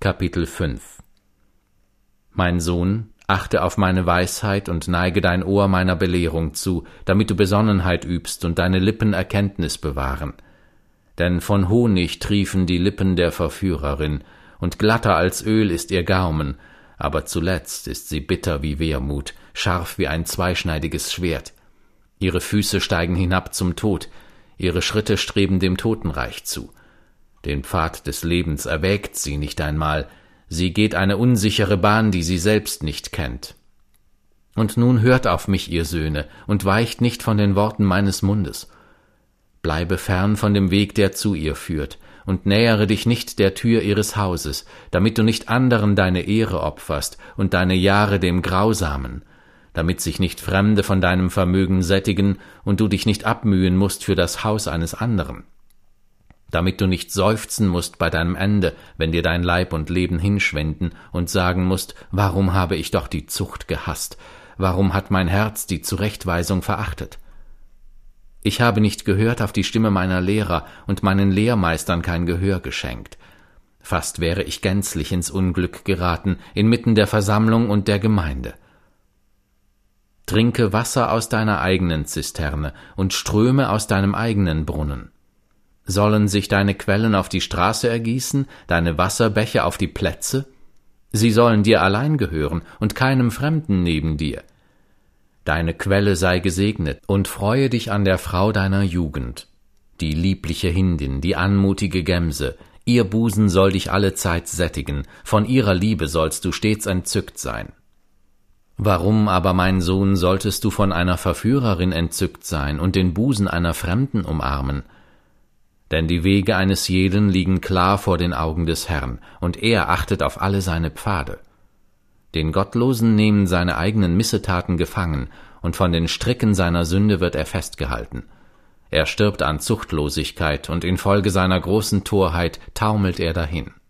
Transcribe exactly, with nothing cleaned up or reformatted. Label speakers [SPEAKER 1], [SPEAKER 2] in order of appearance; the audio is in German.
[SPEAKER 1] Kapitel fünf. Mein Sohn, achte auf meine Weisheit und neige dein Ohr meiner Belehrung zu, damit du Besonnenheit übst und deine Lippen Erkenntnis bewahren. Denn von Honig triefen die Lippen der Verführerin, und glatter als Öl ist ihr Gaumen, aber zuletzt ist sie bitter wie Wermut, scharf wie ein zweischneidiges Schwert. Ihre Füße steigen hinab zum Tod, ihre Schritte streben dem Totenreich zu. Den Pfad des Lebens erwägt sie nicht einmal, sie geht eine unsichere Bahn, die sie selbst nicht kennt. Und nun hört auf mich, ihr Söhne, und weicht nicht von den Worten meines Mundes. Bleibe fern von dem Weg, der zu ihr führt, und nähere dich nicht der Tür ihres Hauses, damit du nicht anderen deine Ehre opferst und deine Jahre dem Grausamen, damit sich nicht Fremde von deinem Vermögen sättigen und du dich nicht abmühen musst für das Haus eines anderen, damit du nicht seufzen musst bei deinem Ende, wenn dir dein Leib und Leben hinschwenden und sagen musst, warum habe ich doch die Zucht gehasst, warum hat mein Herz die Zurechtweisung verachtet? Ich habe nicht gehört auf die Stimme meiner Lehrer und meinen Lehrmeistern kein Gehör geschenkt. Fast wäre ich gänzlich ins Unglück geraten, inmitten der Versammlung und der Gemeinde. Trinke Wasser aus deiner eigenen Zisterne und Ströme aus deinem eigenen Brunnen. Sollen sich deine Quellen auf die Straße ergießen, deine Wasserbäche auf die Plätze? Sie sollen dir allein gehören und keinem Fremden neben dir. Deine Quelle sei gesegnet, und freue dich an der Frau deiner Jugend. Die liebliche Hindin, die anmutige Gemse, ihr Busen soll dich allezeit sättigen, von ihrer Liebe sollst du stets entzückt sein. Warum aber, mein Sohn, solltest du von einer Verführerin entzückt sein und den Busen einer Fremden umarmen? Denn die Wege eines jeden liegen klar vor den Augen des Herrn, und er achtet auf alle seine Pfade. Den Gottlosen nehmen seine eigenen Missetaten gefangen, und von den Stricken seiner Sünde wird er festgehalten. Er stirbt an Zuchtlosigkeit, und infolge seiner großen Torheit taumelt er dahin.